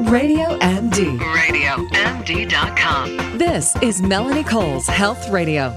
Radio MD. RadioMD.com. This is Melanie Cole's Health Radio.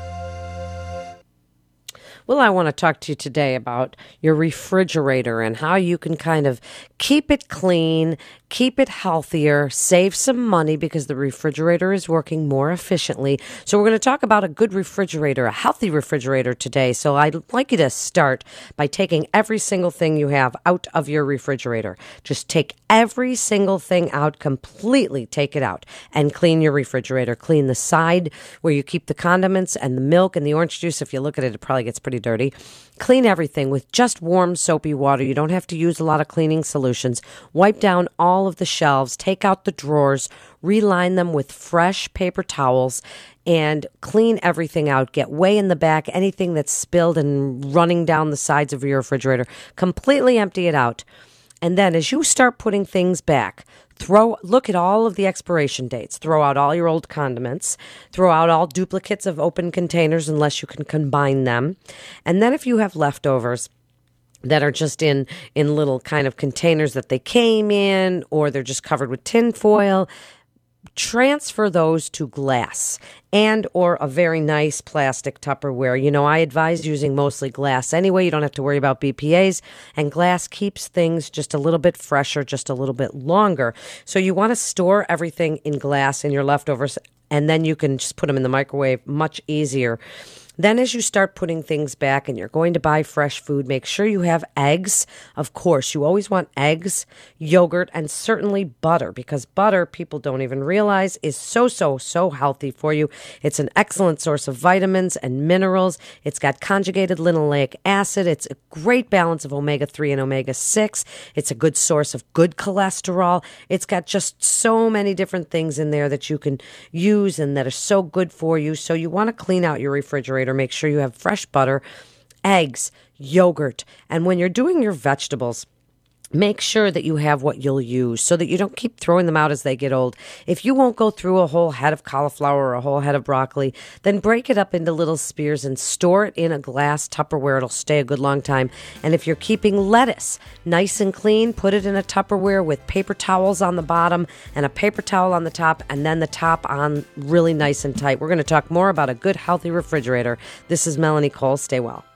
Well, I want to talk to you today about your refrigerator and how you can kind of keep it clean, keep it healthier, save some money because the refrigerator is working more efficiently. So we're going to talk about a good refrigerator, a healthy refrigerator today. So I'd like you to start by taking every single thing you have out of your refrigerator. Just take every single thing out completely, take it out and clean your refrigerator. Clean the side where you keep the condiments and the milk and the orange juice. If you look at it, it probably gets pretty dirty. Clean everything with just warm soapy water. You don't have to use a lot of cleaning solutions. Wipe down all of the shelves, take out the drawers, reline them with fresh paper towels, and clean everything out. Get way in the back, anything that's spilled and running down the sides of your refrigerator. Completely empty it out. And then as you start putting things back, look at all of the expiration dates. Throw out all your old condiments. Throw out all duplicates of open containers unless you can combine them. And then if you have leftovers that are just in little kind of containers that they came in, or they're just covered with tin foil, transfer those to glass and or a very nice plastic Tupperware. You know, I advise using mostly glass anyway. You don't have to worry about BPAs, and glass keeps things just a little bit fresher, just a little bit longer. So you want to store everything in glass in your leftovers, and then you can just put them in the microwave much easier. Then as you start putting things back and you're going to buy fresh food, make sure you have eggs. Of course, you always want eggs, yogurt, and certainly butter, because butter, people don't even realize, is so healthy for you. It's an excellent source of vitamins and minerals. It's got conjugated linoleic acid. It's a great balance of omega-3 and omega-6. It's a good source of good cholesterol. It's got just so many different things in there that you can use and that are so good for you. So you want to clean out your refrigerator. Make sure you have fresh butter, eggs, yogurt. And when you're doing your vegetables, make sure that you have what you'll use so that you don't keep throwing them out as they get old. If you won't go through a whole head of cauliflower or a whole head of broccoli, then break it up into little spears and store it in a glass Tupperware. It'll stay a good long time. And if you're keeping lettuce nice and clean, put it in a Tupperware with paper towels on the bottom and a paper towel on the top, and then the top on really nice and tight. We're going to talk more about a good, healthy refrigerator. This is Melanie Cole. Stay well.